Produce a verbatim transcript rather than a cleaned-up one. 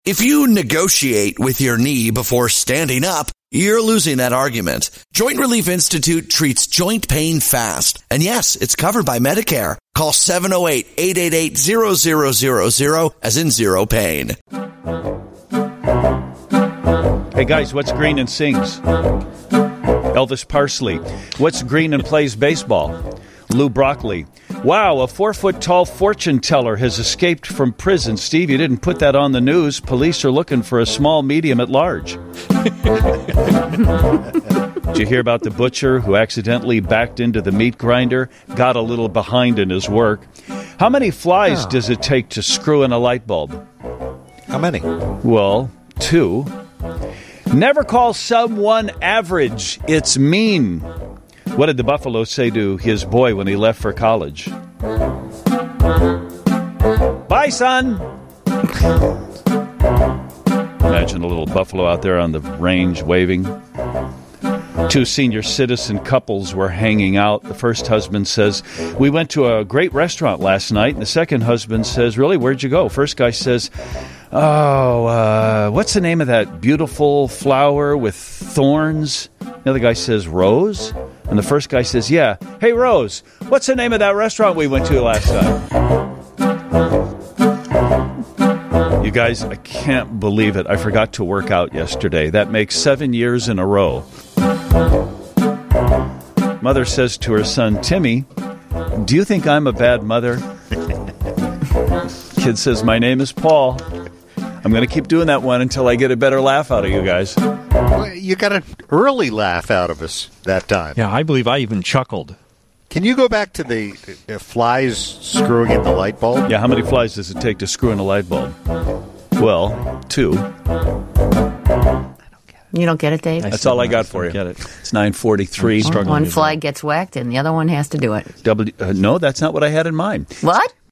If you negotiate with your knee before standing up, you're losing that argument. Joint Relief Institute treats joint pain fast. And yes, it's covered by Medicare. Call seven oh eight, eight eight eight, zero zero zero zero as in zero pain. Hey guys, what's green and sings? Elvis Parsley. What's green and plays baseball? Lou Broccoli. Wow, a four-foot-tall fortune teller has escaped from prison. Steve, you didn't put that on the news. Police are looking for a small medium at large. Did you hear about the butcher who accidentally backed into the meat grinder? Got a little behind in his work. How many flies oh. does it take to screw in a light bulb? How many? Well, two. Never call someone average. It's mean. What did the buffalo say to his boy when he left for college? Bye, son! Imagine a little buffalo out there on the range waving. Two senior citizen couples were hanging out. The first husband says, we went to a great restaurant last night. And the second husband says, really, where'd you go? First guy says, oh, uh, what's the name of that beautiful flower with thorns? The other guy says, Rose? And the first guy says, yeah. Hey, Rose, what's the name of that restaurant we went to last night? You guys, I can't believe it. I forgot to work out yesterday. That makes seven years in a row. Mother says to her son, Timmy, do you think I'm a bad mother? Kid says, my name is Paul. I'm going to keep doing that one until I get a better laugh out of you guys. You got an early laugh out of us that time. Yeah, I believe I even chuckled. Can you go back to the uh, flies screwing in the light bulb? Yeah, how many flies does it take to screw in a light bulb? Well, two. You don't get it, Dave? That's all I got for you. Get it. It's nine forty-three. One fly gets whacked and the other one has to do it. W, uh, no, that's not what I had in mind. What?